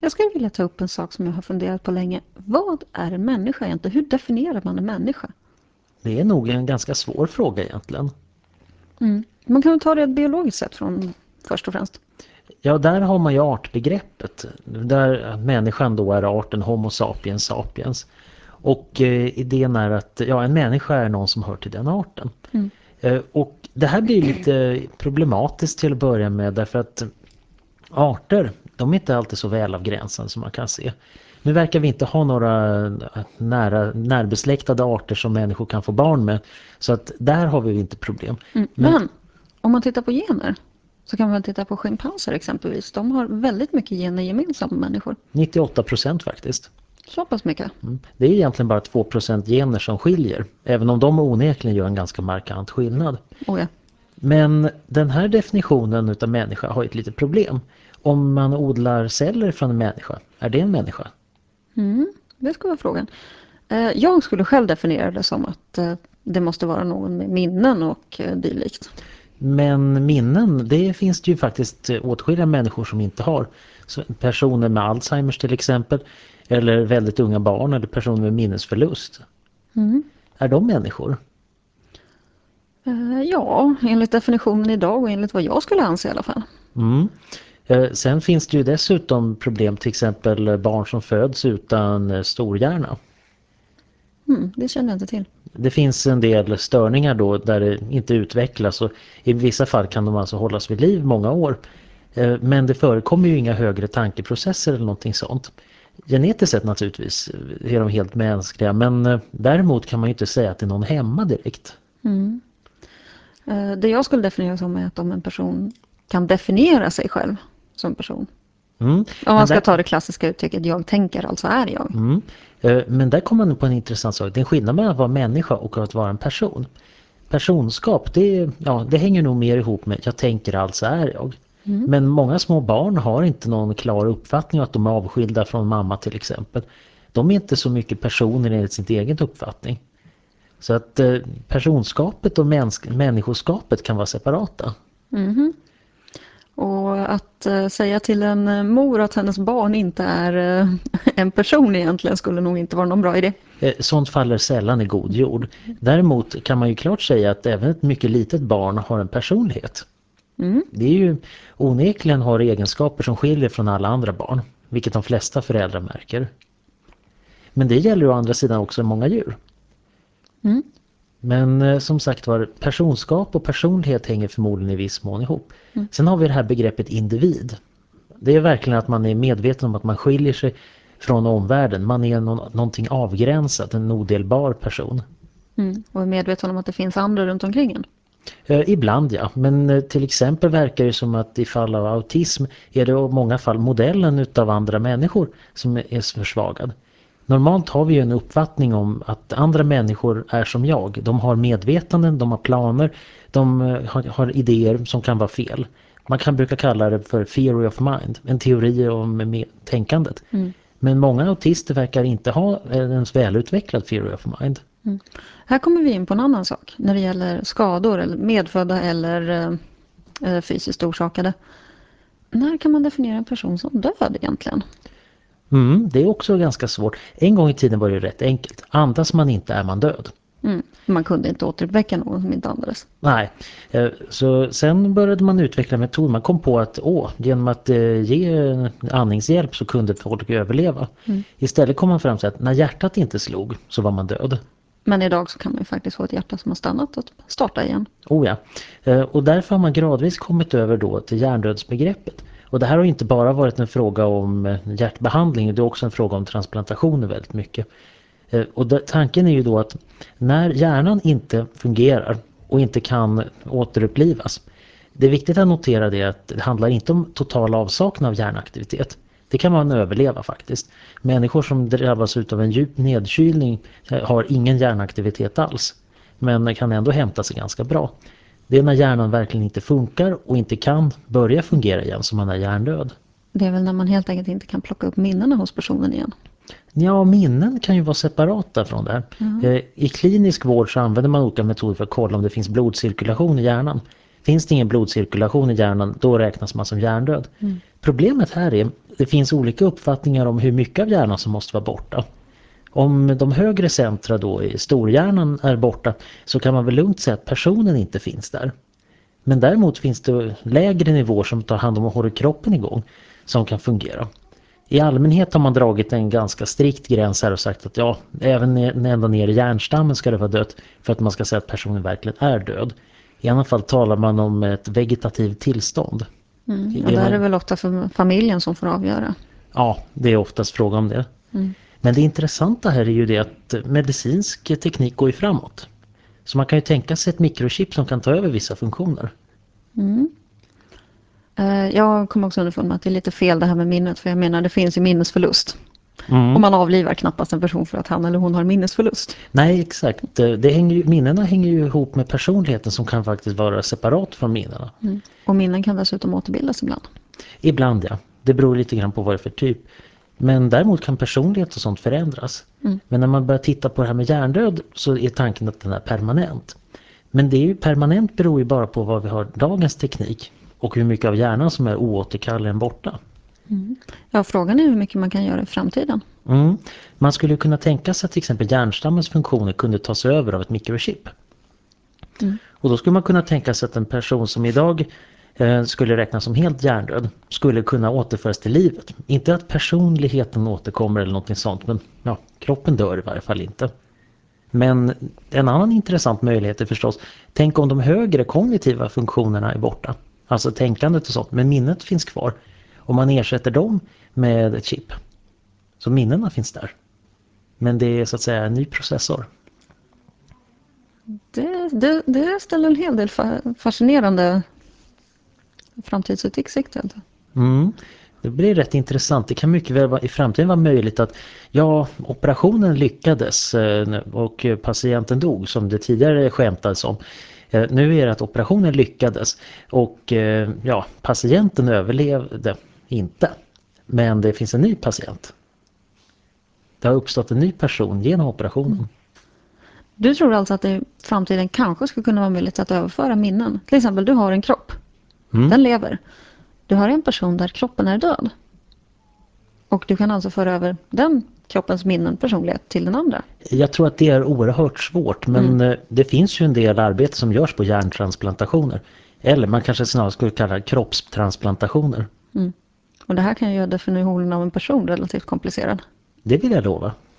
Jag skulle vilja ta upp en sak som jag har funderat på länge. Vad är en människa egentligen? Hur definierar man en människa? Det är nog en ganska svår fråga egentligen. Man kan väl ta det biologiskt sett från först och främst. Ja, där har man ju artbegreppet. Där människan då är arten Homo sapiens sapiens. Och idén är att en människa är någon som hör till den arten. Och det här blir lite problematiskt till att börja med, därför att arter, de är inte alltid så välavgränsade som man kan se. Nu verkar vi inte ha några närbesläktade arter som människor kan få barn med. Så att där har vi inte problem. Men om man tittar på gener så kan man väl titta på schimpanser exempelvis. De har väldigt mycket gener gemensamt med människor. 98% faktiskt. Så pass mycket. Det är egentligen bara 2% gener som skiljer. Även om de onekligen gör en ganska markant skillnad. Oh ja. Men den här definitionen utav människa har ett litet problem. Om man odlar celler från en människa, är det en människa? Det skulle vara frågan. Jag skulle själv definiera det som att det måste vara någon med minnen och dylikt. Men minnen, det finns det ju faktiskt åtskilliga människor som inte har. Så personer med Alzheimers till exempel, eller väldigt unga barn, eller personer med minnesförlust. Är de människor? Ja, enligt definitionen idag och enligt vad jag skulle anse i alla fall. Sen finns det ju dessutom problem, till exempel barn som föds utan storhjärna. Det känner jag inte till. Det finns en del störningar då där det inte utvecklas, och i vissa fall kan de alltså hållas vid liv många år. Men det förekommer ju inga högre tankeprocesser eller någonting sånt. Genetiskt sett naturligtvis är de helt mänskliga, men däremot kan man ju inte säga att det är någon hemma direkt. Det jag skulle definiera som är att om en person kan definiera sig själv som person. Om man ska ta det klassiska uttrycket jag tänker, alltså är jag. Men där kommer man på en intressant sak. Det är en skillnad mellan att vara människa och att vara en person. Personskap, det hänger nog mer ihop med jag tänker, alltså är jag. Men många små barn har inte någon klar uppfattning att de är avskilda från mamma till exempel. De är inte så mycket personer enligt sin egen uppfattning. Så att personskapet och människoskapet kan vara separata. Och att säga till en mor att hennes barn inte är en person egentligen skulle nog inte vara någon bra idé. Sånt faller sällan i god jord. Däremot kan man ju klart säga att även ett mycket litet barn har en personlighet. Det är ju onekligen har egenskaper som skiljer från alla andra barn, vilket de flesta föräldrar märker. Men det gäller å andra sidan också många djur. Men som sagt var, personskap och personlighet hänger förmodligen i viss mån ihop. Sen har vi det här begreppet individ. Det är verkligen att man är medveten om att man skiljer sig från omvärlden. Man är någonting avgränsat, en odelbar person. Och är medveten om att det finns andra runt omkring en. Ibland ja, men till exempel verkar det som att i fall av autism är det i många fall modellen utav andra människor som är försvagad. Normalt har vi ju en uppfattning om att andra människor är som jag. De har medvetanden, de har planer, de har idéer som kan vara fel. Man kan brukar kalla det för theory of mind, en teori om tänkandet. Men många autister verkar inte ha en välutvecklad theory of mind. Här kommer vi in på en annan sak när det gäller skador, eller medfödda eller fysiskt orsakade. När kan man definiera en person som död egentligen? Det är också ganska svårt. En gång i tiden var det rätt enkelt. Andas man inte är man död. Man kunde inte återuppväcka någon som inte andades. Nej, så sen började man utveckla metod. Man kom på att genom att ge andningshjälp så kunde folk överleva. Istället kom man fram till att när hjärtat inte slog så var man död. Men idag så kan man ju faktiskt få ett hjärta som har stannat och starta igen. Oh ja, och därför har man gradvis kommit över då till hjärndödsbegreppet. Och det här har inte bara varit en fråga om hjärtbehandling, det är också en fråga om transplantationer väldigt mycket. Och tanken är ju då att när hjärnan inte fungerar och inte kan återupplivas, det är viktigt att notera det att det handlar inte om total avsaknad av hjärnaktivitet. Det kan man överleva faktiskt. Människor som drabbas av en djup nedkylning har ingen hjärnaktivitet alls, men kan ändå hämta sig ganska bra. Det är när hjärnan verkligen inte funkar och inte kan börja fungera igen som man är hjärndöd. Det är väl när man helt enkelt inte kan plocka upp minnena hos personen igen. Ja, minnen kan ju vara separata från det här. I klinisk vård så använder man olika metoder för att kolla om det finns blodcirkulation i hjärnan. Finns det ingen blodcirkulation i hjärnan, då räknas man som hjärndöd. Problemet här är det finns olika uppfattningar om hur mycket av hjärnan som måste vara borta. Om de högre centra då i storhjärnan är borta så kan man väl lugnt säga att personen inte finns där. Men däremot finns det lägre nivåer som tar hand om och håller kroppen igång som kan fungera. I allmänhet har man dragit en ganska strikt gräns här och sagt att ja, även ända ner i hjärnstammen ska det vara dött för att man ska säga att personen verkligen är död. I alla fall talar man om ett vegetativt tillstånd. Och där är det väl ofta för familjen som får avgöra. Ja, det är oftast fråga om det. Men det intressanta här är ju det att medicinsk teknik går ju framåt. Så man kan ju tänka sig ett mikrochip som kan ta över vissa funktioner. Jag kommer också underfund med att det är lite fel det här med minnet. För jag menar, det finns ju minnesförlust. Och man avlivar knappast en person för att han eller hon har minnesförlust. Nej, exakt. Minnena hänger ju ihop med personligheten som kan faktiskt vara separat från minnena. Och minnen kan dessutom återbildas ibland. Ibland, ja. Det beror lite grann på vad det är för typ. Men däremot kan personlighet och sånt förändras. Men när man börjar titta på det här med hjärndöd så är tanken att den är permanent. Men det är ju permanent beror ju bara på vad vi har dagens teknik. Och hur mycket av hjärnan som är oåterkalleligen borta. Ja, frågan är hur mycket man kan göra i framtiden. Man skulle kunna tänka sig att till exempel hjärnstammens funktioner kunde tas över av ett mikrochip. Och då skulle man kunna tänka sig att en person som idag skulle räknas som helt hjärndöd skulle kunna återföras till livet. Inte att personligheten återkommer eller något sånt, men ja, kroppen dör i varje fall inte. Men en annan intressant möjlighet är förstås, tänk om de högre kognitiva funktionerna är borta. Alltså tänkandet och sånt, men minnet finns kvar. Om man ersätter dem med ett chip. Så minnena finns där. Men det är så att säga en ny processor. Det ställer en hel del fascinerande framtidsutsikter. Det blir rätt intressant. Det kan mycket väl i framtiden vara möjligt att operationen lyckades och patienten dog som det tidigare skämtades om. Nu är det att operationen lyckades och patienten överlevde inte. Men det finns en ny patient. Det har uppstått en ny person genom operationen. Du tror alltså att det i framtiden kanske skulle kunna vara möjligt att överföra minnen? Till exempel, du har en kropp. Den lever. Du har en person där kroppen är död. Och du kan alltså föra över den kroppens minnen, personlighet till den andra. Jag tror att det är oerhört svårt, men det finns ju en del arbete som görs på hjärntransplantationer. Eller man kanske snarare skulle kalla det kroppstransplantationer. Och det här kan ju göra definitionen av en person relativt komplicerad. Det vill jag lova.